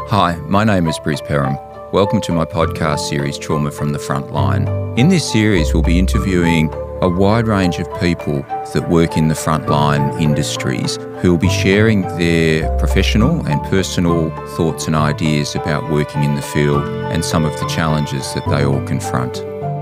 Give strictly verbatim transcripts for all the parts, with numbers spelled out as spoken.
Hi, my name is Bruce Perham. Welcome to my podcast series, Trauma from the Front Line. In this series, we'll be interviewing a wide range of people that work in the frontline industries who will be sharing their professional and personal thoughts and ideas about working in the field and some of the challenges that they all confront.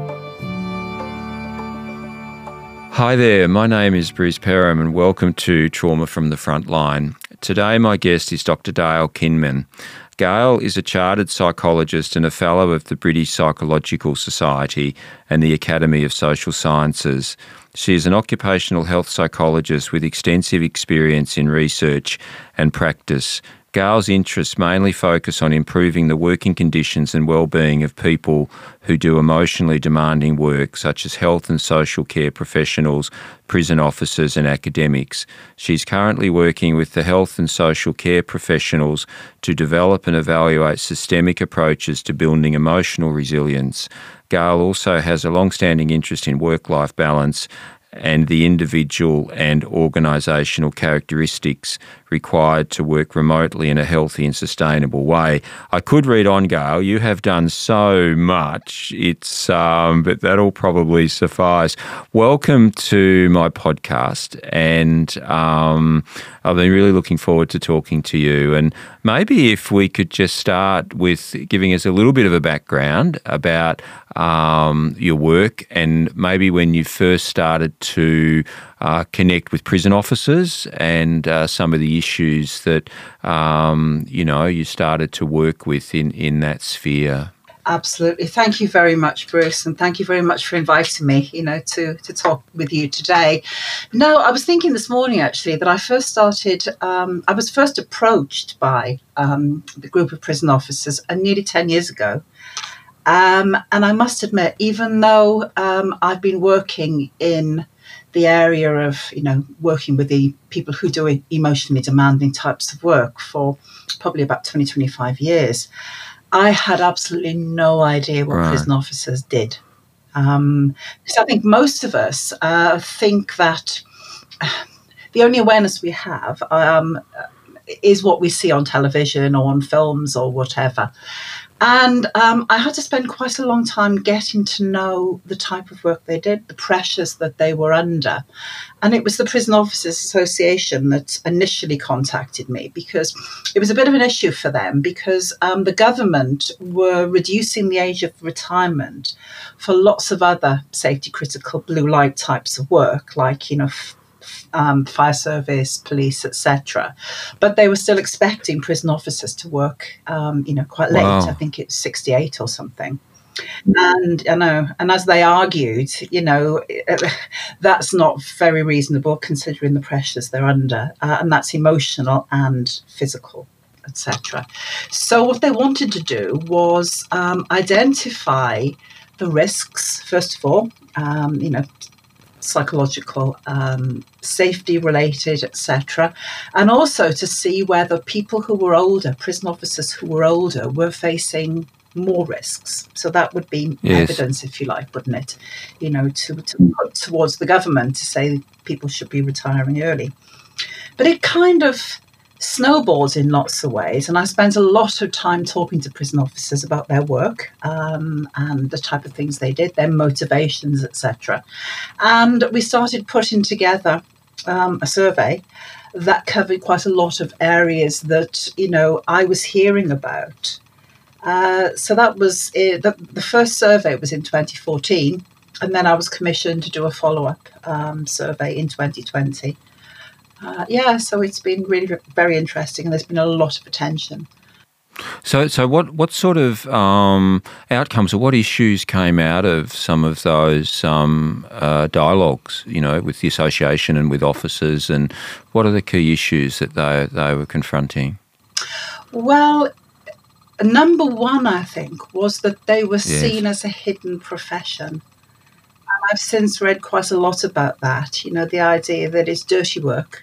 Hi there, my name is Bruce Perham and welcome to Trauma from the Front Line. Today my guest is Doctor Gail Kinman. Gail is a chartered psychologist and a fellow of the British Psychological Society and the Academy of Social Sciences. She is an occupational health psychologist with extensive experience in research and practice. Gail's interests mainly focus on improving the working conditions and well-being of people who do emotionally demanding work, such as health and social care professionals, prison officers and academics. She's currently working with the health and social care professionals to develop and evaluate systemic approaches to building emotional resilience. Gail also has a long-standing interest in work-life balance and the individual and organisational characteristics required to work remotely in a healthy and sustainable way. I could read on, Gail. You have done so much. It's um, but that'll probably suffice. Welcome to my podcast, and um, I've been really looking forward to talking to you. And maybe if we could just start with giving us a little bit of a background about um, your work and maybe when you first started to uh, connect with prison officers and uh, some of the issues that, um, you know, you started to work with in, in that sphere. Absolutely. Thank you very much, Bruce, and thank you very much for inviting me, you know, to, to talk with you today. No, I was thinking this morning, actually, that I first started, um, I was first approached by um, the group of prison officers uh, nearly ten years ago. Um, and I must admit, even though um, I've been working in the area of, you know, working with the people who do emotionally demanding types of work for probably about twenty, twenty-five years, I had absolutely no idea what right. prison officers did. Um, because I think most of us uh, think that uh, the only awareness we have um, is what we see on television or on films or whatever. And um, I had to spend quite a long time getting to know the type of work they did, the pressures that they were under. And it was the Prison Officers Association that initially contacted me because it was a bit of an issue for them because um, the government were reducing the age of retirement for lots of other safety critical blue light types of work, like, you know, f- Um, fire service, police, et cetera. But they were still expecting prison officers to work, um, you know, quite late. Wow. I think it's sixty-eight or something. And I know, and as they argued, you know, that's not very reasonable considering the pressures they're under, uh, and that's emotional and physical, et cetera. So what they wanted to do was um, identify the risks, first of all, um, you know, psychological, um, safety related, et cetera. And also to see whether people who were older, prison officers who were older, were facing more risks. So that would be yes. evidence, if you like, wouldn't it? You know, to, to put towards the government to say people should be retiring early. But it kind of snowballs in lots of ways. And I spent a lot of time talking to prison officers about their work um, and the type of things they did, their motivations, et cetera. And we started putting together um, a survey that covered quite a lot of areas that, you know, I was hearing about. Uh, so that was uh, the, the first survey was in twenty fourteen, and then I was commissioned to do a follow-up um, survey in twenty twenty. Uh, yeah, so it's been really very interesting, and there's been a lot of attention. So, so what, what sort of um, outcomes or what issues came out of some of those um, uh, dialogues, you know, with the association and with officers, and what are the key issues that they they were confronting? Well, number one, I think, was that they were yes. seen as a hidden profession. I've since read quite a lot about that, you know, the idea that it's dirty work.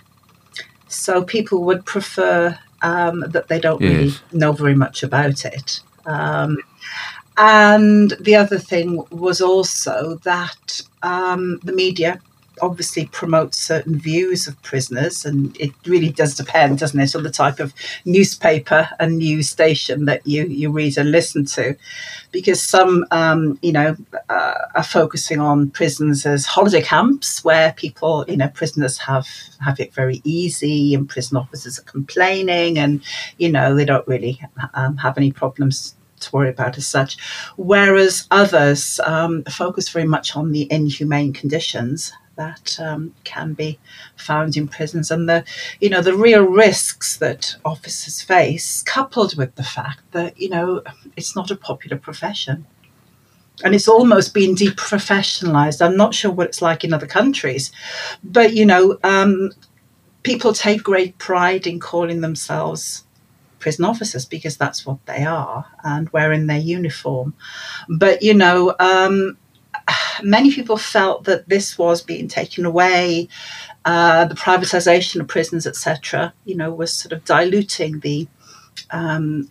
So people would prefer um, that they don't yes. really know very much about it. Um, and the other thing was also that um, the media obviously promotes certain views of prisoners, and it really does depend, doesn't it, on the type of newspaper and news station that you, you read and listen to, because some, um, you know, uh, are focusing on prisons as holiday camps where people, you know, prisoners have, have it very easy, and prison officers are complaining, and, you know, they don't really um, have any problems to worry about as such, whereas others um, focus very much on the inhumane conditions that um, can be found in prisons, and the, you know, the real risks that officers face, coupled with the fact that, you know, it's not a popular profession, and it's almost been deprofessionalized. I'm not sure what it's like in other countries, but, you know, um, people take great pride in calling themselves prison officers because that's what they are, and wearing their uniform. But, you know, um, many people felt that this was being taken away. Uh, the privatization of prisons, et cetera, you know, was sort of diluting the, um,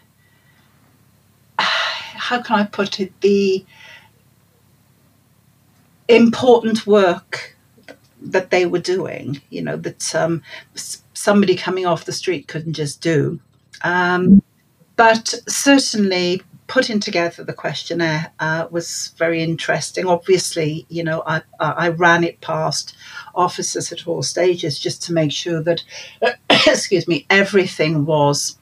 how can I put it, the important work that they were doing, you know, that um, somebody coming off the street couldn't just do. Um, but certainly putting together the questionnaire uh, was very interesting. Obviously, you know, I, I ran it past officers at all stages just to make sure that, excuse me, everything was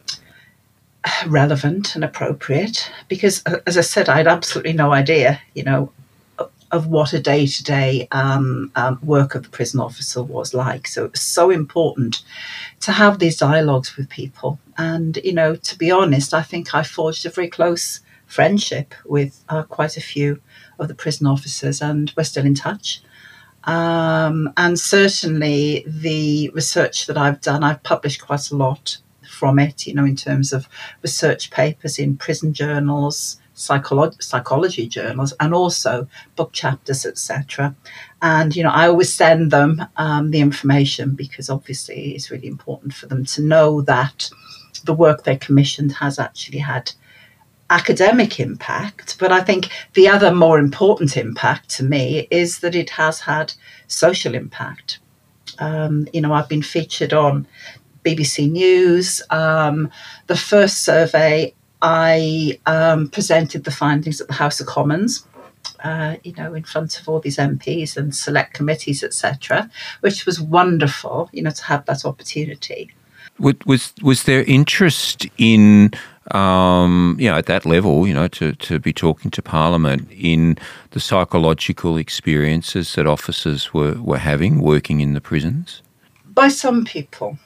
relevant and appropriate. Because, as I said, I had absolutely no idea, you know, of what a day-to-day um, um, work of the prison officer was like. So it was so important to have these dialogues with people. And, you know, to be honest, I think I forged a very close friendship with uh, quite a few of the prison officers, and we're still in touch. Um, and certainly the research that I've done, I've published quite a lot from it, you know, in terms of research papers in prison journals, Psycholo- psychology journals, and also book chapters, et cetera. And, you know, I always send them um, the information because obviously it's really important for them to know that the work they commissioned has actually had academic impact. But I think the other more important impact to me is that it has had social impact. Um, you know, I've been featured on B B C News. Um, the first survey, I um, presented the findings at the House of Commons, uh, you know, in front of all these M Ps and select committees, et cetera, which was wonderful, you know, to have that opportunity. Was was there interest in, um, you know, at that level, you know, to, to be talking to Parliament in the psychological experiences that officers were, were having working in the prisons? By some people.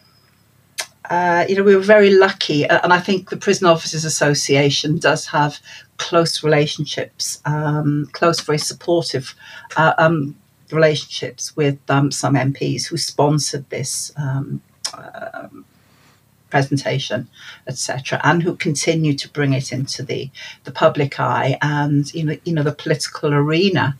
Uh, you know, we were very lucky, and I think the Prison Officers Association does have close relationships, um, close, very supportive uh, um, relationships with um, some M Ps who sponsored this um, uh, presentation, et cetera, and who continue to bring it into the, the public eye and, you know, you know, the political arena.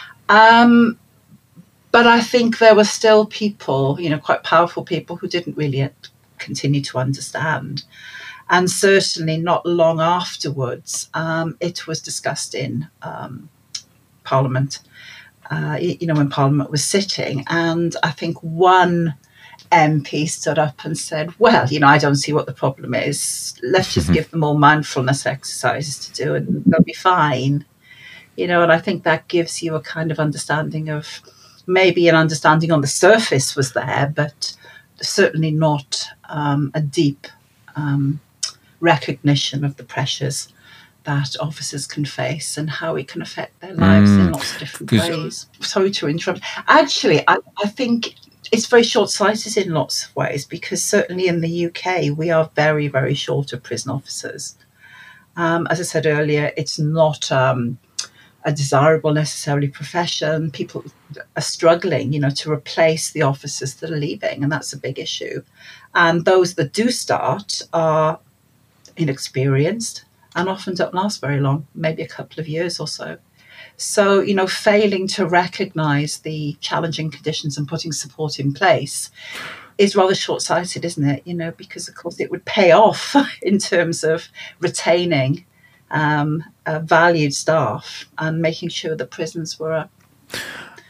Um, but I think there were still people, you know, quite powerful people who didn't really continue to understand. And certainly not long afterwards, um, it was discussed in um, Parliament, uh, you know, when Parliament was sitting. And I think one M P stood up and said, well, you know, I don't see what the problem is. Let's just give them all mindfulness exercises to do and they'll be fine. You know, and I think that gives you a kind of understanding of, maybe an understanding on the surface was there, but certainly not um, a deep um, recognition of the pressures that officers can face and how it can affect their lives mm, in lots of different ways. Sorry to interrupt. Actually, I, I think it's very short-sighted in lots of ways, because certainly in the U K, we are very, very short of prison officers. Um, as I said earlier, it's not um, a desirable necessarily profession. People are struggling, you know, to replace the officers that are leaving, and that's a big issue. And those that do start are inexperienced and often don't last very long, maybe a couple of years or so. So, you know, failing to recognise the challenging conditions and putting support in place is rather short-sighted, isn't it? You know, because of course it would pay off in terms of retaining um, uh, valued staff and making sure that prisons were a,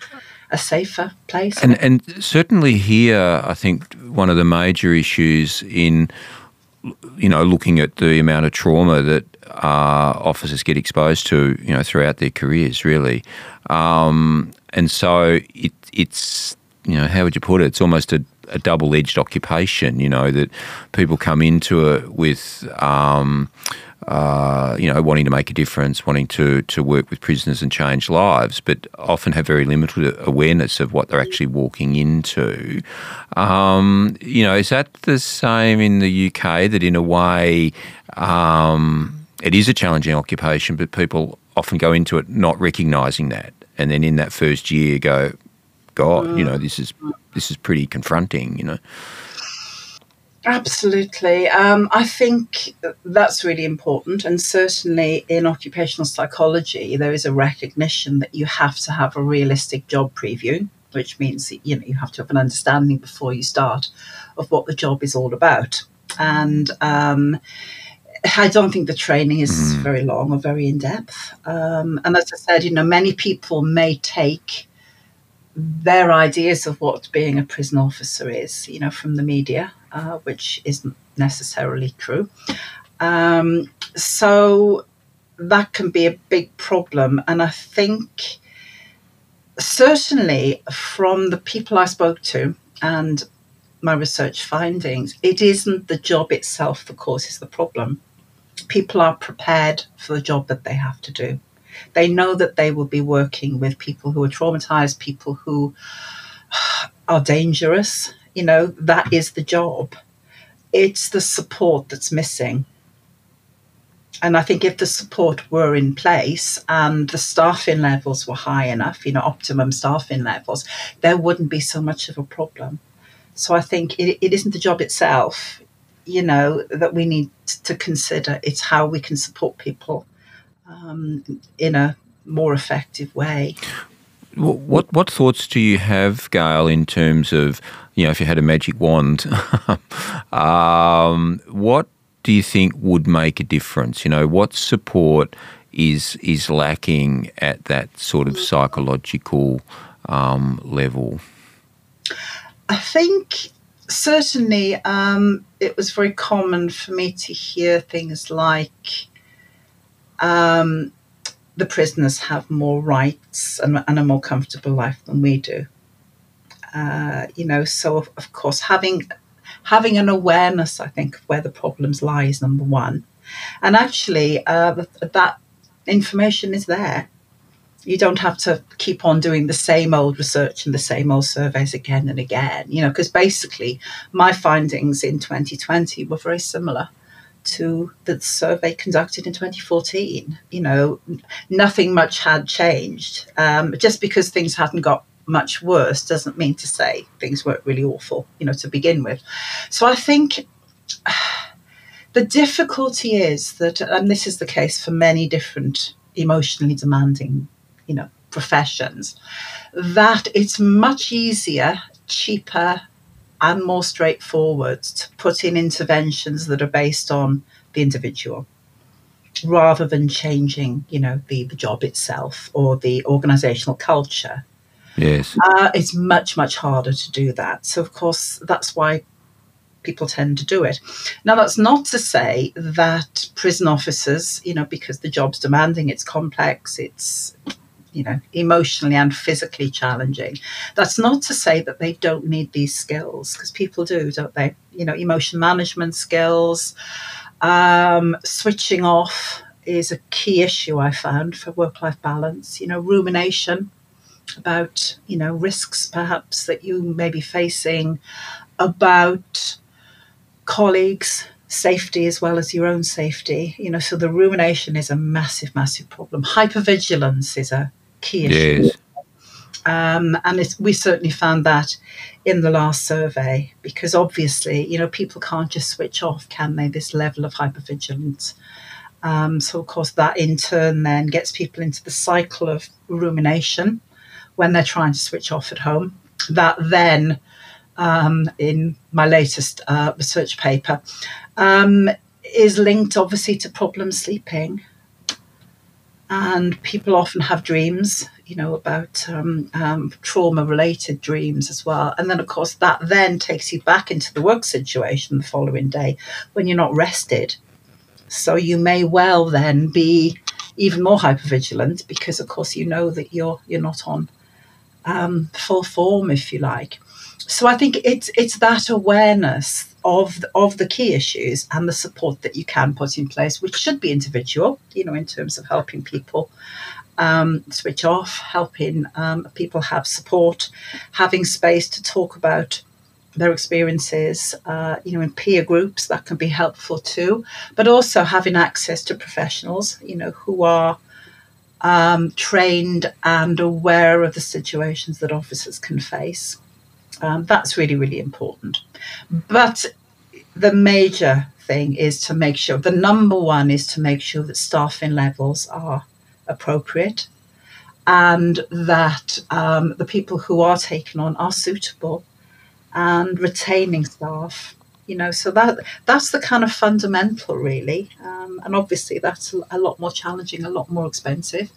a safer place. And, and certainly here, I think one of the major issues in, you know, looking at the amount of trauma that uh, officers get exposed to, you know, throughout their careers, really. Um, and so it, it's, you know, how would you put it? It's almost a, a double-edged occupation, you know, that people come into it with, um, uh, you know, wanting to make a difference, wanting to, to work with prisoners and change lives, but often have very limited awareness of what they're actually walking into. Um, you know, is that the same in the U K, that in a way um, it is a challenging occupation, but people often go into it not recognising that, and then in that first year go, God, you know, this is this is pretty confronting, you know. Absolutely. Um, I think that's really important. And certainly in occupational psychology, there is a recognition that you have to have a realistic job preview, which means that, you know, you have to have an understanding before you start of what the job is all about. And um, I don't think the training is mm. very long or very in-depth. Um, and as I said, you know, many people may take their ideas of what being a prison officer is, you know, from the media, uh, which isn't necessarily true. Um, so that can be a big problem. And I think certainly from the people I spoke to and my research findings, it isn't the job itself that causes the problem. People are prepared for the job that they have to do. They know that they will be working with people who are traumatized, people who are dangerous. You know, that is the job. It's the support that's missing. And I think if the support were in place and the staffing levels were high enough, you know, optimum staffing levels, there wouldn't be so much of a problem. So I think it, it isn't the job itself, you know, that we need to consider. It's how we can support people Um, in a more effective way. What what thoughts do you have, Gail, in terms of, you know, if you had a magic wand, um, what do you think would make a difference? You know, what support is is lacking at that sort of psychological um, level? I think certainly um, it was very common for me to hear things like, Um, the prisoners have more rights and, and a more comfortable life than we do. Uh, you know, so of, of course, having having an awareness, I think, of where the problems lie is number one. And actually, uh, that, that information is there. You don't have to keep on doing the same old research and the same old surveys again and again, you know, because basically my findings in twenty twenty were very similar to the survey conducted in twenty fourteen. You know, nothing much had changed. Um, just because things hadn't got much worse doesn't mean to say things weren't really awful, you know, to begin with. So I think the difficulty is that, and this is the case for many different emotionally demanding, you know, professions, that it's much easier, cheaper, and more straightforward to put in interventions that are based on the individual rather than changing, you know, the, the job itself or the organizational culture. Yes. Uh, it's much, much harder to do that. So, of course, that's why people tend to do it. Now, that's not to say that prison officers, you know, because the job's demanding, it's complex, it's, you know, emotionally and physically challenging. That's not to say that they don't need these skills, because people do, don't they? You know, emotion management skills, um, switching off is a key issue I found for work-life balance. You know, rumination about, you know, risks perhaps that you may be facing, about colleagues' safety as well as your own safety. You know, so the rumination is a massive, massive problem. Hypervigilance is a key issue. Yes. Um, and it's, we certainly found that in the last survey, because obviously, you know, people can't just switch off, can they, this level of hypervigilance. Um, so, of course, that in turn then gets people into the cycle of rumination when they're trying to switch off at home. That then, um, in my latest uh, research paper, um, is linked obviously to problem sleeping. And people often have dreams, you know, about um, um, trauma-related dreams as well. And then, of course, that then takes you back into the work situation the following day when you're not rested. So you may well then be even more hypervigilant because, of course, you know that you're you're not on um, full form, if you like. So I think it's it's that awareness of the, of the key issues and the support that you can put in place, which should be individual, you know, in terms of helping people um, switch off, helping um, people have support, having space to talk about their experiences, uh, you know, in peer groups that can be helpful too, but also having access to professionals, you know, who are um, trained and aware of the situations that officers can face. Um, that's really, really important. But the major thing is to make sure, the number one is to make sure that staffing levels are appropriate and that um, the people who are taken on are suitable and retaining staff, you know, so that that's the kind of fundamental, really. Um, and obviously that's a lot more challenging, a lot more expensive.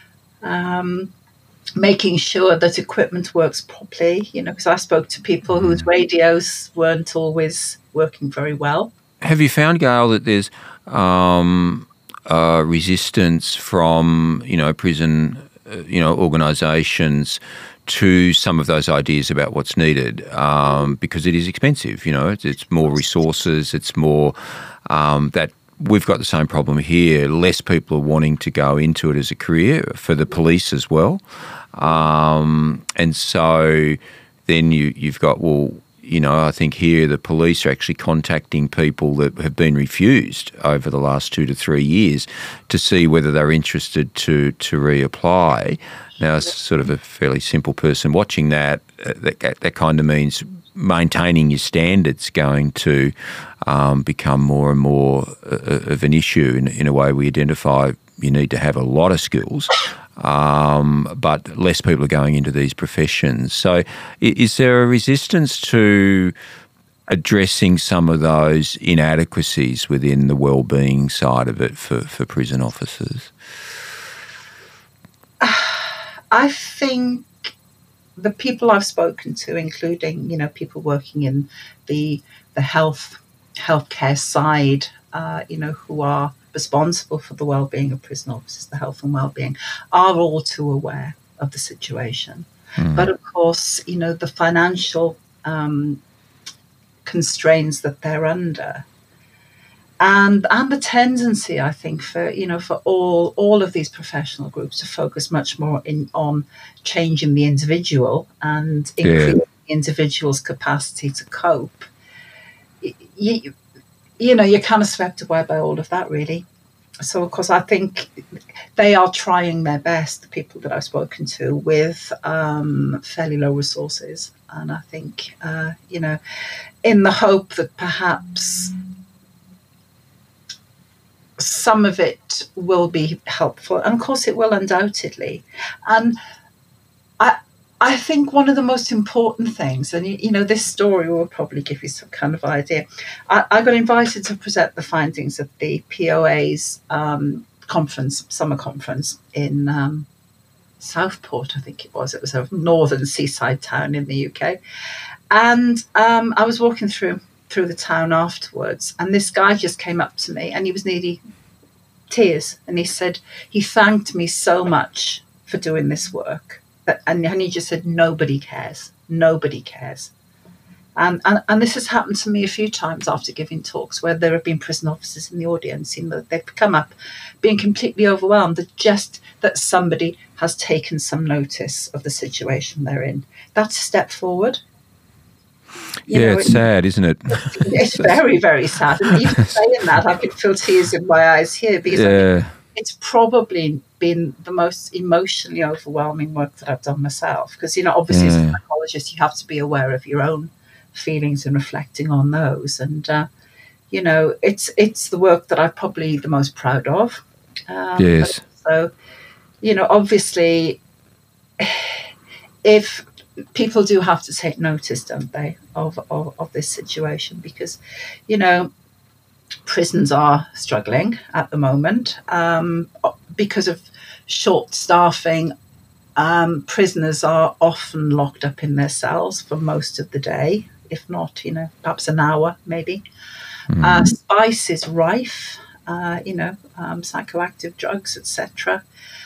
Um, making sure that equipment works properly, you know, because I spoke to people whose radios weren't always working very well. Have you found, Gail, that there's um, uh, resistance from, you know, prison, uh, you know, organisations to some of those ideas about what's needed, um, because it is expensive, you know, it's, it's more resources, it's more um, that we've got the same problem here. Less people are wanting to go into it as a career for the police as well. Um, and so then you, you've got, well, you know, I think here the police are actually contacting people that have been refused over the last two to three years to see whether they're interested to, to reapply. Now, as sort of a fairly simple person watching that, uh, that, that kind of means maintaining your standards going to um, become more and more uh, of an issue. In, in a way, we identify you need to have a lot of skills, um, but less people are going into these professions. So is there a resistance to addressing some of those inadequacies within the wellbeing side of it for, for prison officers? I think the people I've spoken to, including, you know, people working in the the health healthcare side, uh, you know, who are responsible for the well-being of prison officers, the health and well-being, are all too aware of the situation. Mm. But of course, you know, the financial um, constraints that they're under, and and the tendency, I think, for you know, for all all of these professional groups to focus much more in on changing the individual and increasing yeah. the individual's capacity to cope. You, you know, you're kind of swept away by all of that, really. So, of course, I think they are trying their best, the people that I've spoken to, with um, fairly low resources. And I think, uh, you know, in the hope that perhaps some of it will be helpful. And, of course, it will undoubtedly. And I I think one of the most important things, and, you, you know, this story will probably give you some kind of idea. I, I got invited to present the findings of the P O A's um, conference, summer conference in um, Southport, I think it was. It was a northern seaside town in the U K. And um, I was walking through through the town afterwards, and this guy just came up to me, and he was nearly tears. And he said, he thanked me so much for doing this work. And, and he just said, nobody cares. Nobody cares. And, and and this has happened to me a few times after giving talks where there have been prison officers in the audience, you know, they've come up being completely overwhelmed that just that somebody has taken some notice of the situation they're in. That's a step forward. You yeah, know, it's it, sad, isn't it? It's very, very sad. And even saying that, I could feel tears in my eyes here because yeah. I mean, it's probably been the most emotionally overwhelming work that I've done myself. Because, you know, obviously yeah. as a psychologist, you have to be aware of your own feelings and reflecting on those. And, uh, you know, it's it's the work that I'm probably the most proud of. Um, yes. So, you know, obviously, if people do have to take notice, don't they, of, of, of this situation? Because, you know, prisons are struggling at the moment um, because of short staffing Um, prisoners are often locked up in their cells for most of the day, if not, you know, perhaps an hour, maybe. Mm. Uh, spice is rife, uh, you know, um, psychoactive drugs, et cetera.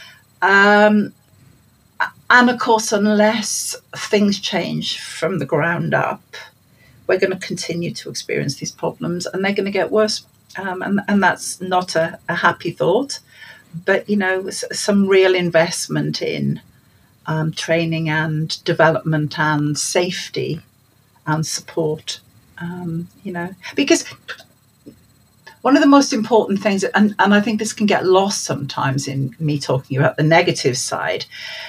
Um, and of course, unless things change from the ground up, we're going to continue to experience these problems, and they're going to get worse. Um, and, and that's not a, a happy thought, but, you know, some real investment in um, training and development and safety and support, um, you know, because one of the most important things, and, and I think this can get lost sometimes in me talking about the negative side,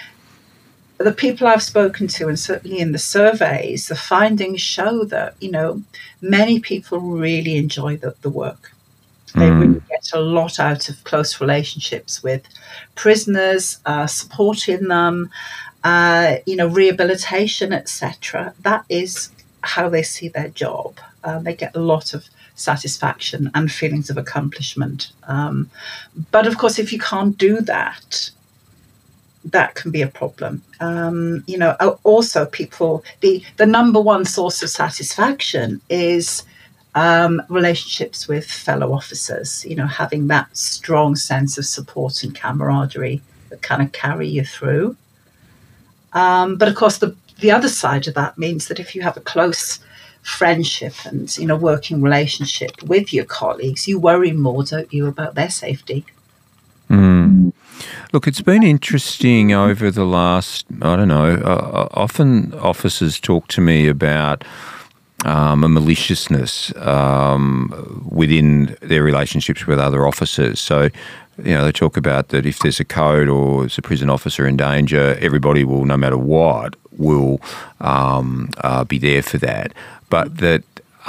the people I've spoken to, and certainly in the surveys, the findings show that, you know, many people really enjoy the, the work. They mm. really get a lot out of close relationships with prisoners, uh, supporting them, uh, you know, rehabilitation, et cetera. That is how they see their job. Uh, they get a lot of satisfaction and feelings of accomplishment. Um, but of course, if you can't do that, that can be a problem. Um, you know, also people, the, the number one source of satisfaction is um, relationships with fellow officers, you know, having that strong sense of support and camaraderie that kind of carry you through. Um, but of course, the, the other side of that means that if you have a close friendship and, you know, working relationship with your colleagues, you worry more, don't you, about their safety? Mm. Look, it's been interesting over the last, I don't know, uh, often officers talk to me about um, a maliciousness um, within their relationships with other officers. So, you know, they talk about that if there's a code or there's a prison officer in danger, everybody will, no matter what, will um, uh, be there for that. But that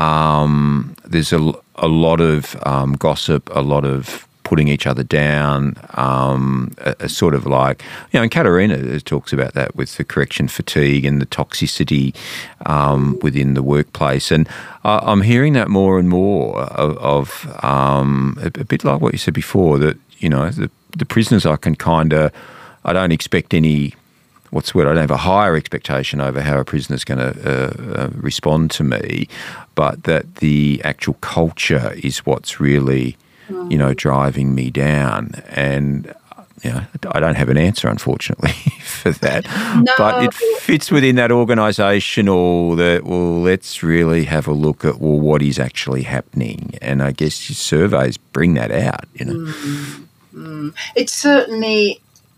um, there's a, a lot of um, gossip, a lot of putting each other down, um, a, a sort of like, you know, and Katerina talks about that with the correction fatigue and the toxicity um, within the workplace. And I, I'm hearing that more and more of, of um, a, a bit like what you said before, that, you know, the, the prisoners I can kind of, I don't expect any, what's the word, I don't have a higher expectation over how a prisoner's going to uh, uh, respond to me, but that the actual culture is what's really, you know, driving me down. And, you know, I don't have an answer, unfortunately, for that. No. But it fits within that organisational that, well, let's really have a look at, well, what is actually happening. And I guess your surveys bring that out, you know. Mm, mm. It certainly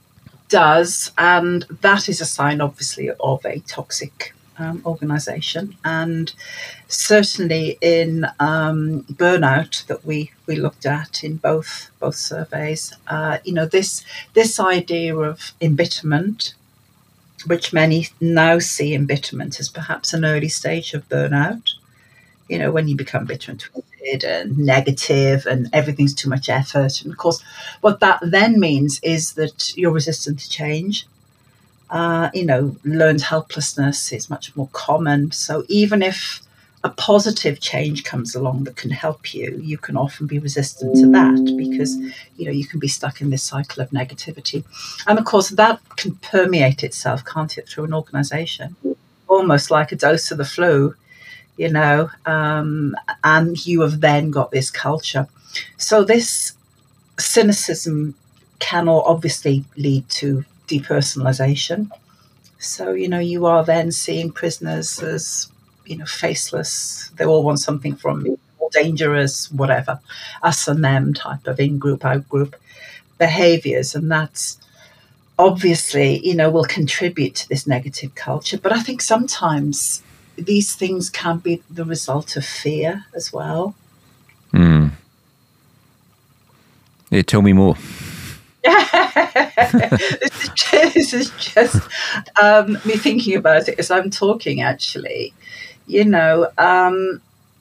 does. And that is a sign, obviously, of a toxic Um, organisation, and certainly in um, burnout that we, we looked at in both both surveys. Uh, you know, this this idea of embitterment, which many now see embitterment as perhaps an early stage of burnout. You know, when you become bitter and twisted and negative, and everything's too much effort. And of course, what that then means is that you're resistant to change. Uh, you know, learned helplessness is much more common. So even if a positive change comes along that can help you, you can often be resistant to that because, you know, you can be stuck in this cycle of negativity. And of course, that can permeate itself, can't it, through an organisation, almost like a dose of the flu, you know, um, and you have then got this culture. So this cynicism can obviously lead to depersonalization. So, you know, you are then seeing prisoners as, you know, faceless. They all want something from me, more dangerous, whatever, us and them type of in-group, out-group behaviors. And that's obviously, you know, will contribute to this negative culture. But I think sometimes these things can be the result of fear as well. Mm. Yeah, tell me more. this, is just, this is just um, me thinking about it as I'm talking, actually. You know, um,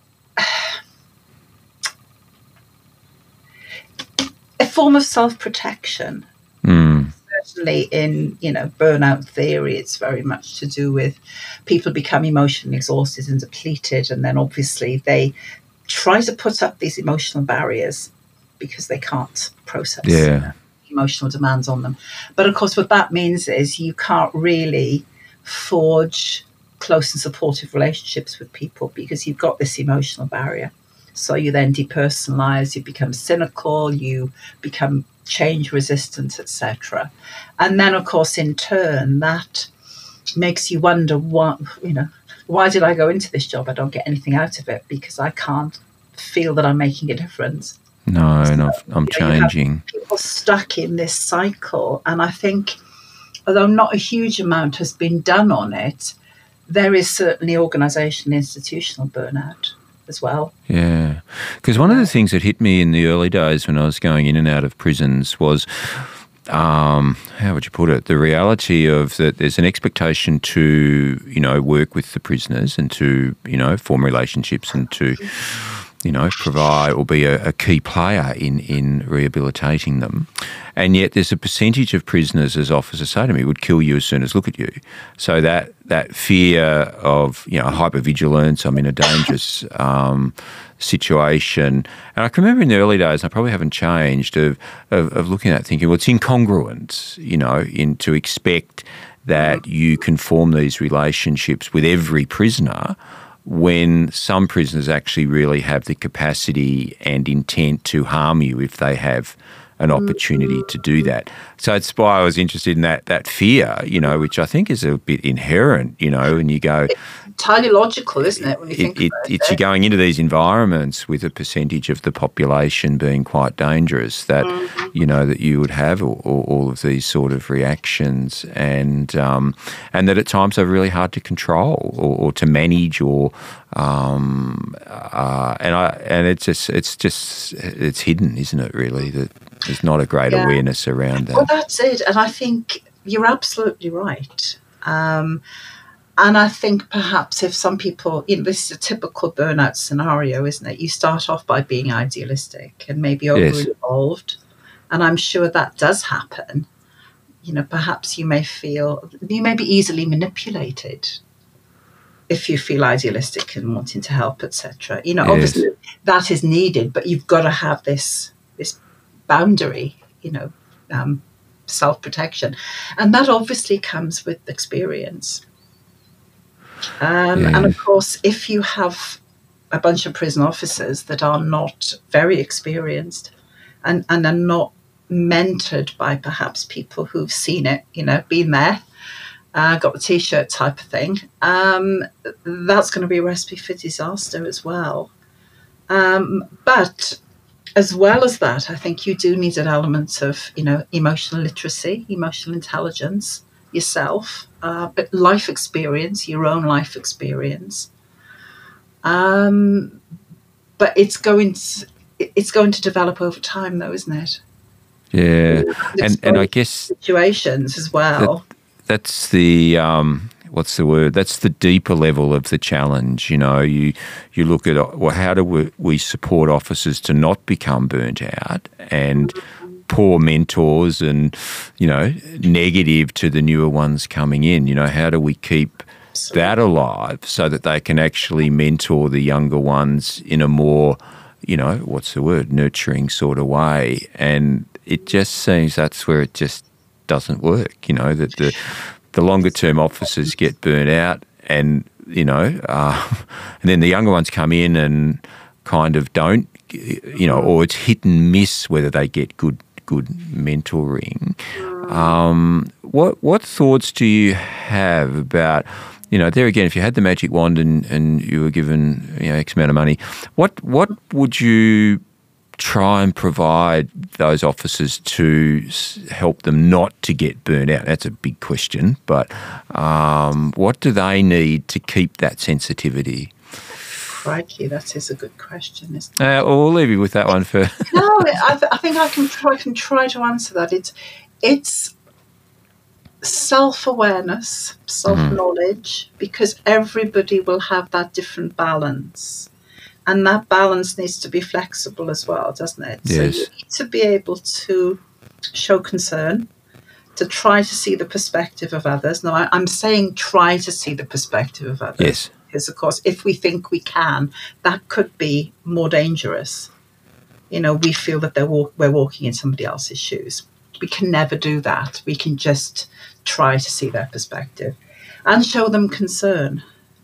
a form of self-protection. Mm. Certainly in, you know, burnout theory, it's very much to do with people become emotionally exhausted and depleted, and then obviously they try to put up these emotional barriers because they can't process yeah. emotional demands on them. But of course, what that means is you can't really forge close and supportive relationships with people because you've got this emotional barrier. So you then depersonalize, you become cynical, you become change resistant, et cetera. And then, of course, in turn, that makes you wonder, what, you know, why did I go into this job? I don't get anything out of it because I can't feel that I'm making a difference. No, so, and I'm, I'm you know, changing. People stuck in this cycle. And I think, although not a huge amount has been done on it, there is certainly organisational institutional burnout as well. Yeah. Because one of the things that hit me in the early days when I was going in and out of prisons was, um, how would you put it, the reality of that there's an expectation to, you know, work with the prisoners and to, you know, form relationships and to, you know, provide or be a, a key player in, in rehabilitating them. And yet there's a percentage of prisoners, as officers say to me, would kill you as soon as look at you. So that that fear of, you know, hypervigilance, I'm in a dangerous um, situation. And I can remember in the early days, I probably haven't changed, of, of, of looking at that thinking, well, it's incongruent, you know, in to expect that you can form these relationships with every prisoner when some prisoners actually really have the capacity and intent to harm you if they have an opportunity to do that. So it's why I was interested in that that fear, you know, which I think is a bit inherent, you know, and you go... It's entirely logical, isn't it, when you it, think it, about it's it? You're going into these environments with a percentage of the population being quite dangerous that, mm-hmm. you know, that you would have all, all of these sort of reactions and um, and that at times are really hard to control or, or to manage or... Um, uh, and I and it's just it's just it's hidden, isn't it? Really, that there's not a great yeah. awareness around that. Well, that's it, and I think you're absolutely right. Um, and I think perhaps if some people, you know, this is a typical burnout scenario, isn't it? You start off by being idealistic and maybe over-involved, yes. and I'm sure that does happen. You know, perhaps you may feel you may be easily manipulated. If you feel idealistic and wanting to help, et cetera, you know, yes. obviously that is needed, but you've got to have this this boundary, you know, um, self-protection, and that obviously comes with experience. Um, yeah. And of course, if you have a bunch of prison officers that are not very experienced and and are not mentored by perhaps people who've seen it, you know, been there. Uh, got the T-shirt type of thing, um, that's going to be a recipe for disaster as well. Um, but as well as that, I think you do need an element of, you know, emotional literacy, emotional intelligence yourself, uh, but life experience, your own life experience. Um, but it's going to, it's going to develop over time, though, isn't it? Yeah, and and I guess situations as well. That, That's the um, what's the word? That's the deeper level of the challenge. You know, you you look at well, how do we, we support officers to not become burnt out and poor mentors and you know negative to the newer ones coming in. You know, how do we keep that alive so that they can actually mentor the younger ones in a more you know what's the word? Nurturing sort of way. And it just seems that's where it just doesn't work, you know, that the the longer term officers get burnt out and, you know, uh, and then the younger ones come in and kind of don't, you know, or it's hit and miss whether they get good good mentoring. Um, what what thoughts do you have about, you know, there again, if you had the magic wand and, and you were given, you know, X amount of money, what what would you try and provide those officers to help them not to get burnt out? That's a big question, but um, what do they need to keep that sensitivity? Crikey, that is a good question, isn't it? Uh, well, we'll leave you with that one for... no, I, th- I think I can try, I can try to answer that. It's, it's self-awareness, self-knowledge, mm-hmm. because everybody will have that different balance. And that balance needs to be flexible as well, doesn't it? Yes. So you need to be able to show concern, to try to see the perspective of others. Now, I, I'm saying try to see the perspective of others. Yes. Because, of course, if we think we can, that could be more dangerous. You know, we feel that they're walk- we're walking in somebody else's shoes We can never do that. We can just try to see their perspective and show them concern.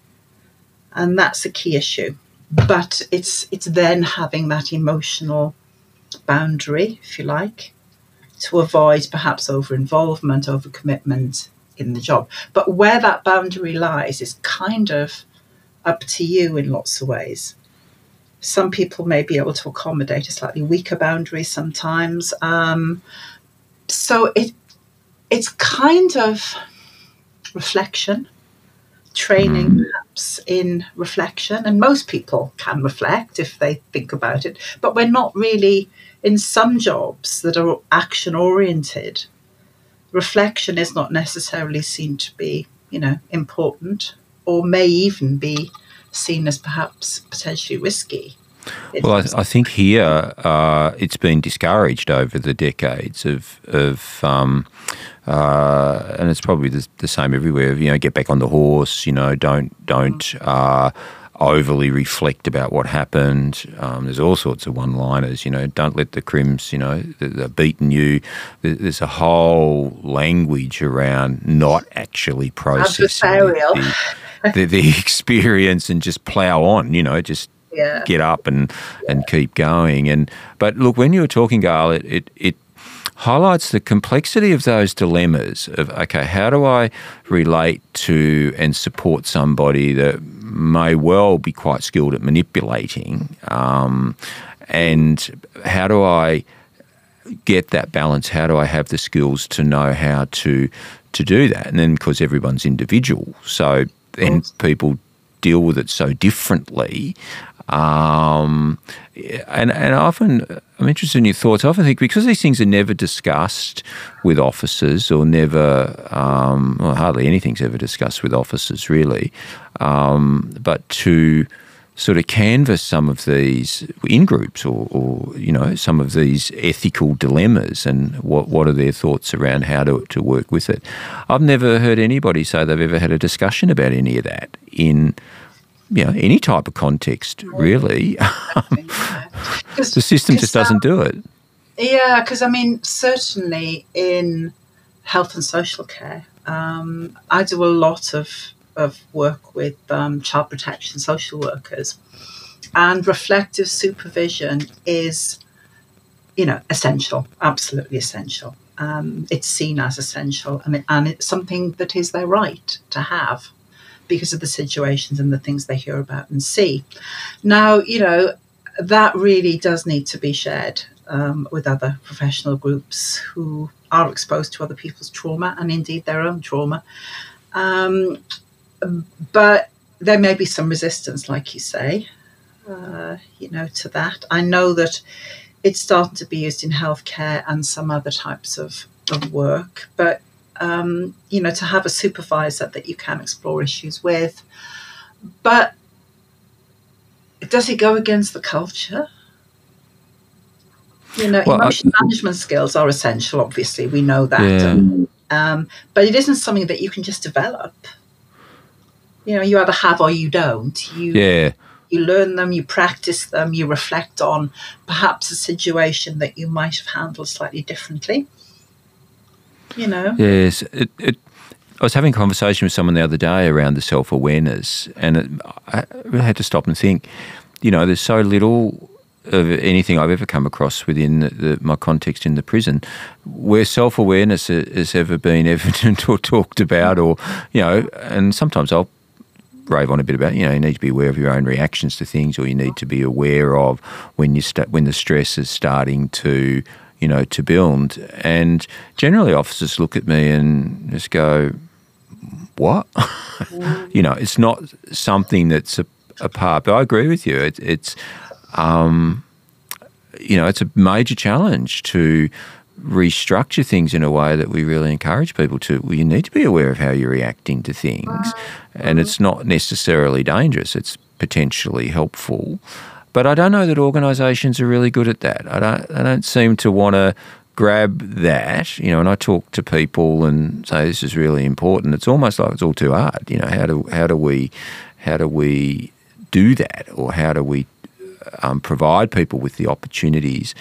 And that's a key issue. But it's it's then having that emotional boundary, if you like, to avoid perhaps over-involvement, over-commitment in the job. But where that boundary lies is kind of up to you in lots of ways. Some people may be able to accommodate a slightly weaker boundary sometimes. Um, so it it's kind of reflection, training perhaps in reflection. And most people can reflect if they think about it. But we're not really, in some jobs that are action-oriented, reflection is not necessarily seen to be, you know, important, or may even be seen as perhaps potentially risky. Well, I, I think here uh, it's been discouraged over the decades of, of um, uh, and it's probably the, the same everywhere. You know, get back on the horse. You know, don't don't uh, overly reflect about what happened. Um, there's all sorts of one-liners. You know, don't let the crims. You know, they're beating you. There's a whole language around not actually processing the, the, the experience and just plough on. You know, just. Yeah. Get up and, yeah. and keep going. And but look, when you were talking, Gail, it, it it highlights the complexity of those dilemmas of, okay, how do I relate to and support somebody that may well be quite skilled at manipulating, um, and how do I get that balance? How do I have the skills to know how to to do that? And then, because everyone's individual, so then people deal with it so differently. Um, and, and often, I'm interested in your thoughts, I often think because these things are never discussed with officers or never, um, well, hardly anything's ever discussed with officers really, um, but to sort of canvass some of these in groups or, or, you know, some of these ethical dilemmas and what, what are their thoughts around how to, to work with it. I've never heard anybody say they've ever had a discussion about any of that in, you know, any type of context, really. The system just doesn't do it. Yeah, because, I mean, certainly in health and social care, um, I do a lot of, of work with um, child protection social workers, and reflective supervision is, you know, essential, absolutely essential. Um, it's seen as essential, and, it, and it's something that is their right to have, because of the situations and the things they hear about and see. Now, you know, that really does need to be shared um, with other professional groups who are exposed to other people's trauma and indeed their own trauma. Um, but there may be some resistance, like you say, uh, you know, to that. I know that it's starting to be used in healthcare and some other types of, of work, but Um, you know, to have a supervisor that you can explore issues with. But does it go against the culture? You know, well, emotion I, management skills are essential, obviously. We know that. Yeah. Um, but it isn't something that you can just develop. You know, you either have or you don't. You, yeah. you learn them, you practice them, you reflect on perhaps a situation that you might have handled slightly differently. You know. Yes, it, it, I was having a conversation with someone the other day around the self-awareness, and it, I really had to stop and think. You know, there's so little of anything I've ever come across within the, the, my context in the prison where self-awareness has ever been evident or talked about, or you know, and sometimes I'll rave on a bit about, you know, you need to be aware of your own reactions to things, or you need to be aware of when you st- when the stress is starting to, you know, to build. And generally officers look at me and just go, what? You know, it's not something that's a, a part, but I agree with you. It, it's, um, you know, it's a major challenge to restructure things in a way that we really encourage people to. Well, you need to be aware of how you're reacting to things, and it's not necessarily dangerous. It's potentially helpful. But I don't know that organisations are really good at that. I don't. I don't seem to want to grab that. You know, and I talk to people and say this is really important. It's almost like it's all too hard. You know, how do how do we how do we do that, or how do we um, provide people with the opportunities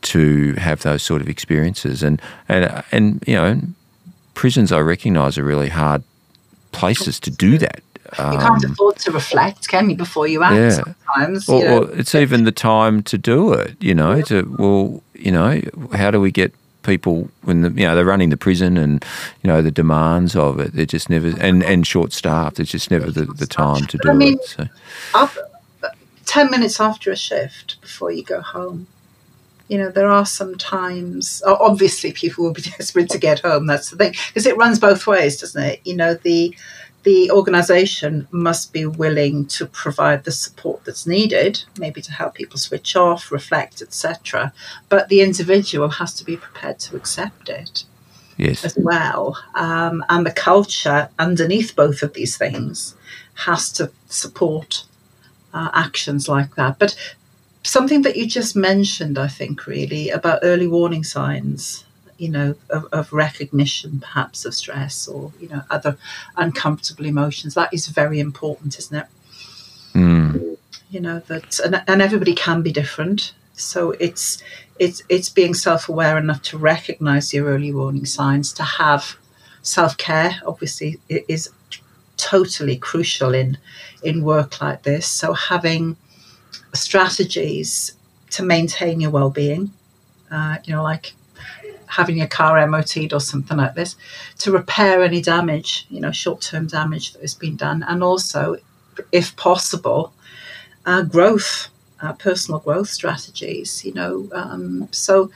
to have those sort of experiences. And, and, and you know, prisons, I recognise, are really hard places to do that. Um, you can't afford to reflect, can you, before you act yeah. sometimes? Or, you know? or it's even the time to do it, you know, to, well, you know, how do we get people when, the, you know, they're running the prison and, you know, the demands of it, they're just never, and, and short-staffed, there's just never the, the time to do I mean, it. So. Up, ten minutes after a shift before you go home, you know, there are some times, obviously people will be desperate to get home, that's the thing, because it runs both ways, doesn't it? You know, the the organisation must be willing to provide the support that's needed, maybe to help people switch off, reflect, et cetera. But the individual has to be prepared to accept it yes. as well. Um, and the culture underneath both of these things has to support uh, actions like that. But something that you just mentioned, I think, really, about early warning signs, you know, of, of recognition, perhaps, of stress or, you know, other uncomfortable emotions, that is very important, isn't it? Mm. You know, that, and, and everybody can be different. So it's, it's, it's being self-aware enough to recognise your early warning signs, to have self-care, obviously, it is totally crucial in, in work like this. So having strategies to maintain your well-being, uh, you know, like having your car M O T'd or something like this, to repair any damage, you know, short-term damage that has been done, and also, if possible, uh, growth, uh, personal growth strategies, you know. Um, so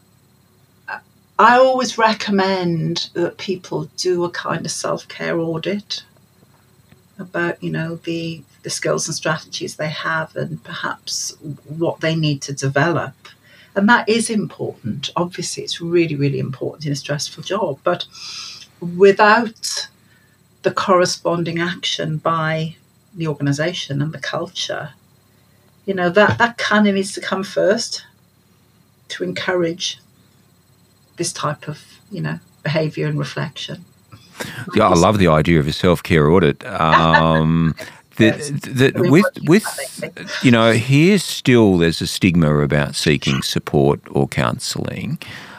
I always recommend that people do a kind of self-care audit about, you know, the, the skills and strategies they have and perhaps what they need to develop. And that is important. Obviously, it's really, really important in a stressful job. But without the corresponding action by the organisation and the culture, you know, that, that kind of needs to come first to encourage this type of, you know, behaviour and reflection. Yeah, I love the idea of a self-care audit. Um, that, that with, with, you know, here still there's a stigma about seeking support or counselling.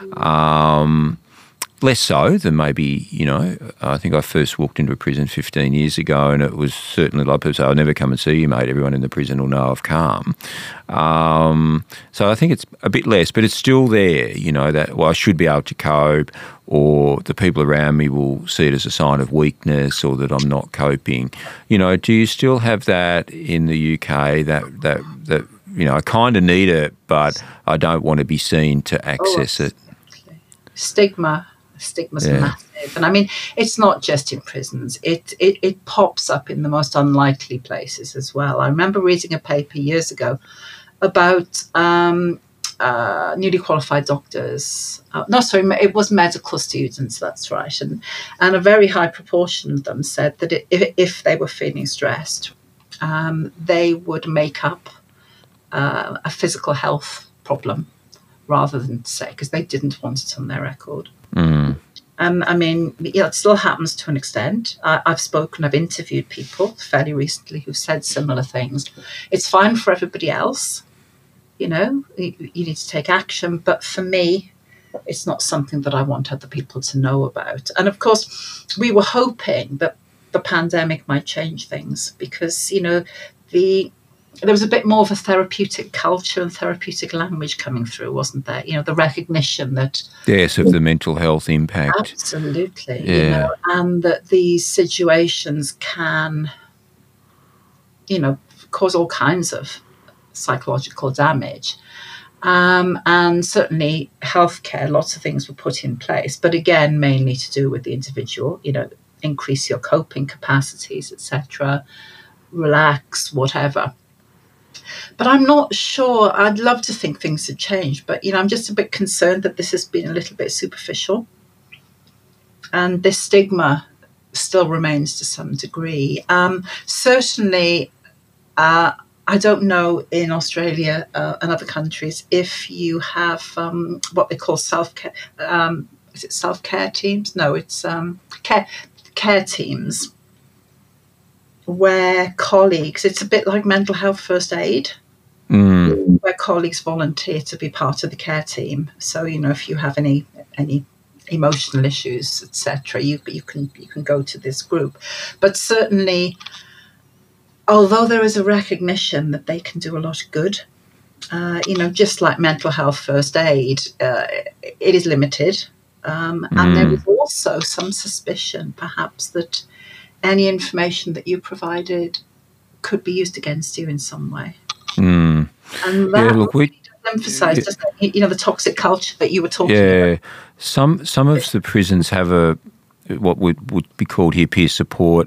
Um, less so than maybe, you know, I think I first walked into a prison fifteen years ago and it was certainly like people say, I'll never come and see you, mate. Everyone in the prison will know I've come. Um, so I think it's a bit less, but it's still there, you know, that, well, I should be able to cope, or the people around me will see it as a sign of weakness or that I'm not coping. You know, do you still have that in the U K, that, that, that you know, I kind of need it, but I don't want to be seen to access oh, it? Stigma. Stigma's yeah. massive. And I mean, it's not just in prisons. It, it it pops up in the most unlikely places as well. I remember reading a paper years ago about um, uh, newly qualified doctors. Uh, no, sorry, it was medical students, that's right. And, and a very high proportion of them said that it, if, if they were feeling stressed, um, they would make up uh, a physical health problem rather than say, because they didn't want it on their record. Mm. Um, I mean, yeah, it still happens to an extent. I, I've spoken, I've interviewed people fairly recently who've said similar things. It's fine for everybody else, you know, you, you need to take action. But for me, it's not something that I want other people to know about. And of course, we were hoping that the pandemic might change things because, you know, the... there was a bit more of a therapeutic culture and therapeutic language coming through, wasn't there? You know, the recognition that... Yes, of the mental health impact. Absolutely. Yeah. You know, and that these situations can, you know, cause all kinds of psychological damage. Um, and certainly healthcare, lots of things were put in place. But again, mainly to do with the individual, you know, increase your coping capacities, et cetera, relax, whatever. But I'm not sure. I'd love to think things had changed, but, you know, I'm just a bit concerned that this has been a little bit superficial. And this stigma still remains to some degree. Um, certainly, uh, I don't know in Australia uh, and other countries if you have um, what they call self-care. Um, is it self-care teams? No, it's um, care, care teams, where colleagues, it's a bit like mental health first aid. Mm. where colleagues volunteer to be part of the care team. So, you know, if you have any any emotional issues, et cetera, you you can you can go to this group. But certainly, although there is a recognition that they can do a lot of good, uh, you know, just like mental health first aid, uh, it is limited. Um, and Mm. there is also some suspicion, perhaps, that any information that you provided could be used against you in some way. Mm. And that Yeah, look, we- really does emphasise, yeah. doesn't it, you know, the toxic culture that you were talking Yeah, about. some some of the prisons have a what would would be called here peer support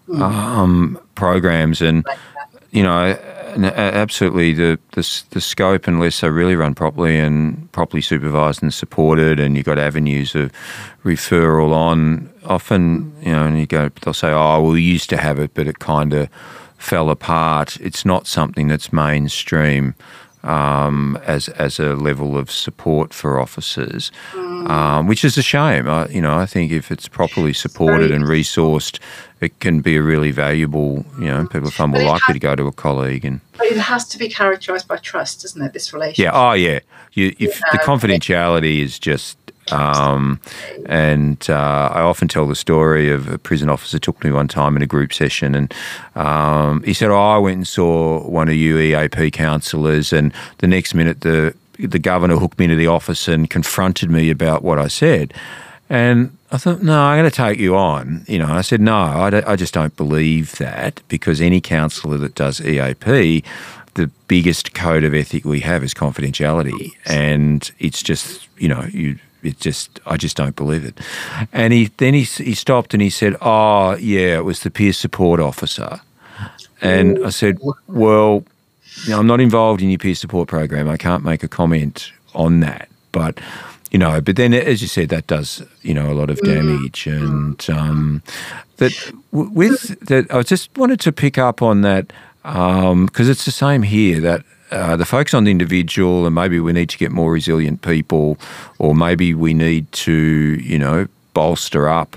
um, programs, and Like that. you know, and a- absolutely the, the s- the scope, unless they really run properly and properly supervised and supported, and you've got avenues of referral on. Often, you know, and you go, they'll say, "Oh, well, we used to have it, but it kind of fell apart." It's not something that's mainstream um, as as a level of support for officers, um, which is a shame. I, you know, I think if it's properly supported very- and resourced, it can be a really valuable. You know, people are far more But it likely has- to go to a colleague and. But it has to be characterised by trust, doesn't it, this relationship? Yeah. Oh, yeah. You, if the Yeah. confidentiality is just, um, and uh, I often tell the story of a prison officer took me one time in a group session, and um, he said, "Oh, I went and saw one of you E A P counsellors, and the next minute the the governor hooked me into the office and confronted me about what I said." And I thought, no, I'm going to take you on. You know, I said, no, I, don't- I just don't believe that, because any counsellor that does E A P, the biggest code of ethic we have is confidentiality, and it's just, you know, you. It just, I just don't believe it. And he then he he stopped and he said, "Oh, yeah, it was the peer support officer." And I said, "Well, you know, I'm not involved in your peer support program. I can't make a comment on that, but." You know, but then, as you said, that does, you know, a lot of damage, and um, that w- with that, I just wanted to pick up on that because it's the same here. That uh, the focus on the individual, and maybe we need to get more resilient people, or maybe we need to, you know, bolster up,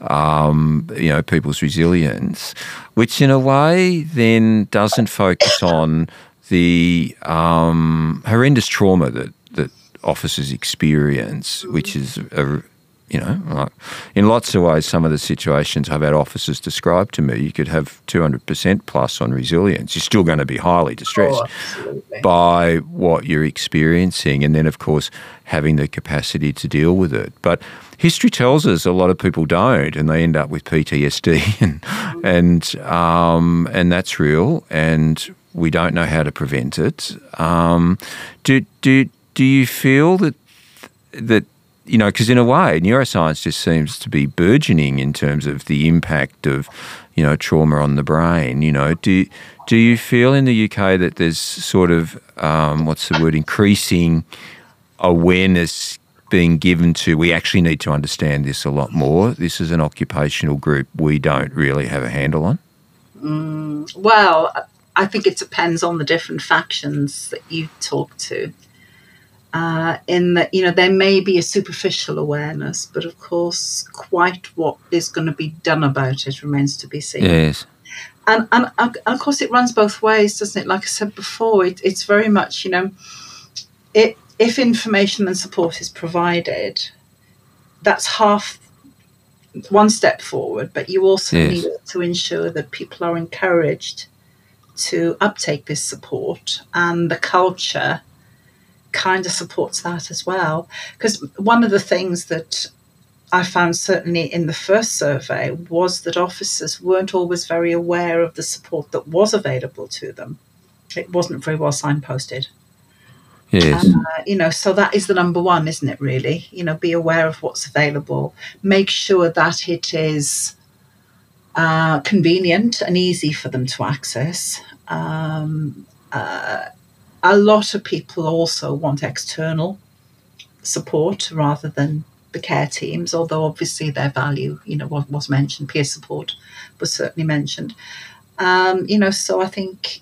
um, you know, people's resilience, which in a way then doesn't focus on the um, horrendous trauma that that. officers experience, which is, a, you know, like in lots of ways, some of the situations I've had officers describe to me, you could have two hundred percent plus on resilience. You're still going to be highly distressed Oh, absolutely. by what you're experiencing, and then, of course, having the capacity to deal with it. But history tells us a lot of people don't, and they end up with P T S D, and and um, and that's real, and we don't know how to prevent it. Um, do do Do you feel that, that you know, because in a way, neuroscience just seems to be burgeoning in terms of the impact of, you know, trauma on the brain. You know, do do you feel in the U K that there's sort of, um, what's the word, increasing awareness being given to, we actually need to understand this a lot more? This is an occupational group we don't really have a handle on. Mm, well, I think it depends on the different factions that you talk to. Uh, in that, you know, there may be a superficial awareness, but of course, quite what is going to be done about it remains to be seen. Yes. And, and, and of course, it runs both ways, doesn't it? Like I said before, it, it's very much, you know, it, if information and support is provided, that's half one step forward, but you also Yes. need to ensure that people are encouraged to uptake this support, and the culture kind of supports that as well. Because one of the things that I found certainly in the first survey was that officers weren't always very aware of the support that was available to them. It wasn't very well signposted. Yes. Uh, you know, so that is the number one, isn't it, really? You know, be aware of what's available. Make sure that it is uh, convenient and easy for them to access. Um, uh, a lot of people also want external support rather than the care teams, although obviously their value, you know, was, was mentioned. Peer support was certainly mentioned. Um, you know, so I think,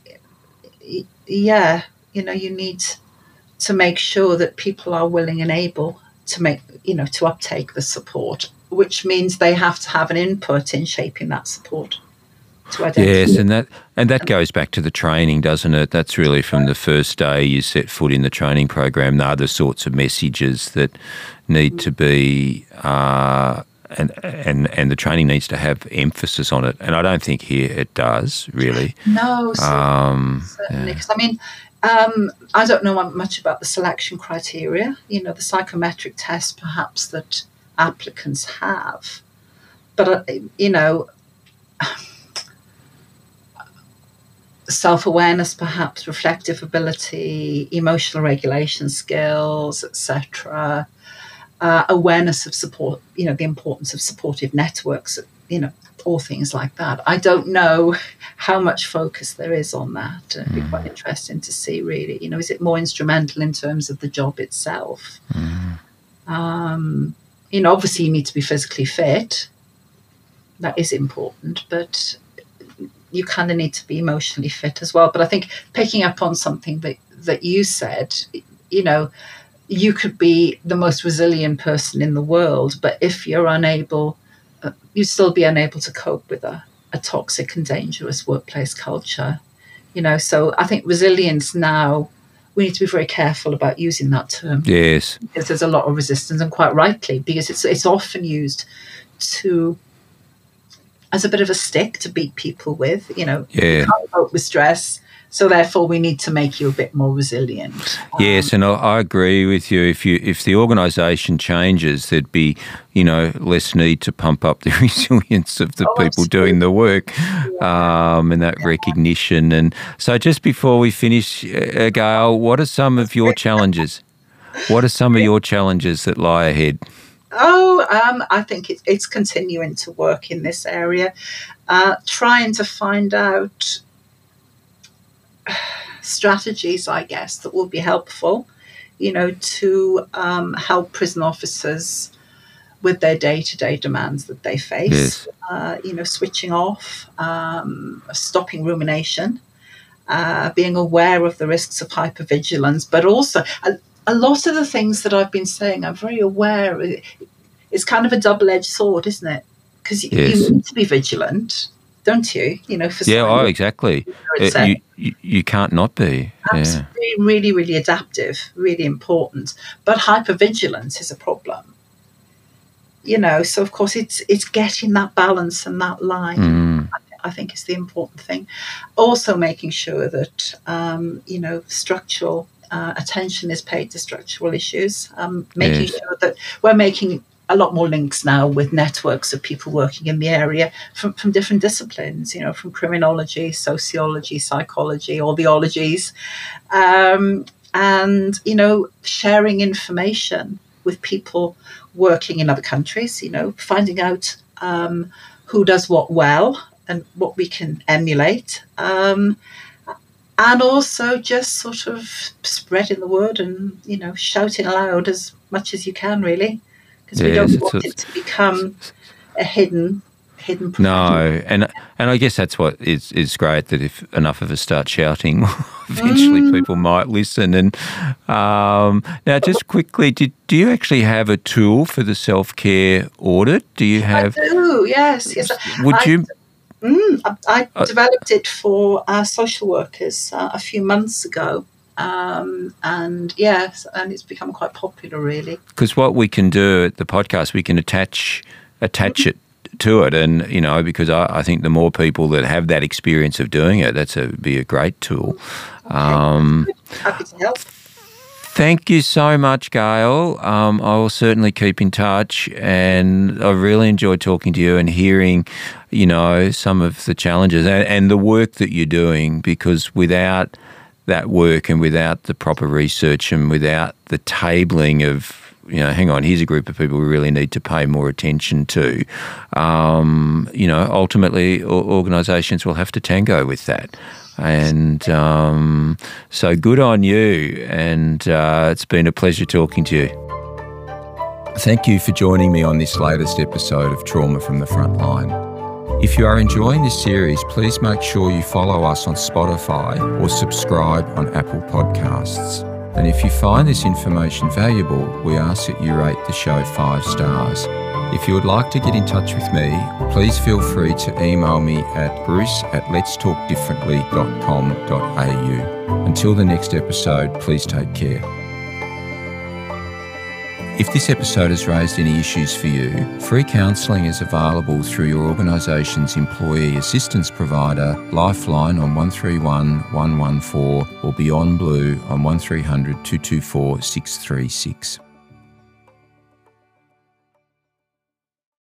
yeah, you know, you need to make sure that people are willing and able to make, you know, to uptake the support, which means they have to have an input in shaping that support. to identify. Yes, and that and that goes back to the training, doesn't it? That's really from the first day you set foot in the training program. They're the sorts of messages that need to be, uh, and and and the training needs to have emphasis on it. And I don't think here it does really. No, certainly. Um, certainly. yeah. 'Cause I mean, um, I don't know much about the selection criteria. You know, the psychometric test perhaps that applicants have, but uh, you know. Self-awareness, perhaps reflective ability, emotional regulation skills, et cetera. Uh, awareness of support, you know, the importance of supportive networks, you know, all things like that. I don't know how much focus there is on that. It'd be quite interesting to see, really. You know, is it more instrumental in terms of the job itself? Mm. Um, you know, obviously you need to be physically fit. That is important, but you kind of need to be emotionally fit as well. But I think picking up on something that, that you said, you know, you could be the most resilient person in the world, but if you're unable, uh, you'd still be unable to cope with a, a toxic and dangerous workplace culture. You know, so I think resilience now, we need to be very careful about using that term. Yes. Because there's a lot of resistance, and quite rightly, because it's it's often used to as a bit of a stick to beat people with, you know, yeah. you can't cope with stress, so therefore we need to make you a bit more resilient. Yes, um, and I, I agree with you. If you if the organisation changes, there'd be, you know, less need to pump up the resilience of the oh, people absolutely. doing the work, yeah. um, and that yeah. recognition. And so, just before we finish, uh, Gail, what are some of your challenges? What are some of your challenges that lie ahead? Oh, um, I think it's, it's continuing to work in this area, uh, trying to find out strategies, I guess, that will be helpful, you know, to um, help prison officers with their day-to-day demands that they face. Yes. Uh, you know, switching off, um, stopping rumination, uh, being aware of the risks of hypervigilance, but also a, a lot of the things that I've been saying, I'm very aware. It's kind of a double-edged sword, isn't it? Because yes. you need to be vigilant, don't you? You know, for yeah, oh, exactly. You, know, uh, you, you you can't not be. Absolutely, yeah. really, really adaptive, really important. But hypervigilance is a problem. You know, so of course it's it's getting that balance and that line. Mm. I, I think is the important thing. Also, making sure that um, you know structural uh, attention is paid to structural issues. Um, making yes. sure that we're making a lot more links now with networks of people working in the area from, from different disciplines, you know, from criminology, sociology, psychology, all the ologies, um, and, you know, sharing information with people working in other countries, you know, finding out um, who does what well and what we can emulate, um, and also just sort of spreading the word and, you know, shouting aloud as much as you can, really. Because we yes, don't want it to become a hidden, hidden profession. No, and and I guess that's what is is great, that if enough of us start shouting, eventually mm. people might listen. And um, now, just quickly, did do you actually have a tool for the self-care audit? Do you have? I do. Yes. Yes. Would I, you? Mm, I, I uh, developed it for our social workers uh, a few months ago. Um, and yes, and it's become quite popular, really. Because what we can do at the podcast, we can attach attach mm-hmm. it to it, and you know, because I, I think the more people that have that experience of doing it, that's a be a great tool. Okay. Um, Happy to help. Thank you so much, Gail. Um, I will certainly keep in touch, and I really enjoyed talking to you and hearing, you know, some of the challenges and, and the work that you're doing. Because without that work and without the proper research and without the tabling of, you know, hang on, here's a group of people we really need to pay more attention to, um, you know, ultimately organisations will have to tango with that. And um, so good on you, and uh, it's been a pleasure talking to you. Thank you for joining me on this latest episode of Trauma from the Frontline. If you are enjoying this series, please make sure you follow us on Spotify or subscribe on Apple Podcasts. And if you find this information valuable, we ask that you rate the show five stars. If you would like to get in touch with me, please feel free to email me at bruce at lets talk differently dot com dot a u. Until the next episode, please take care. If this episode has raised any issues for you, free counselling is available through your organisation's employee assistance provider, Lifeline on one three one, one one four or Beyond Blue on one three hundred, two two four, six three six.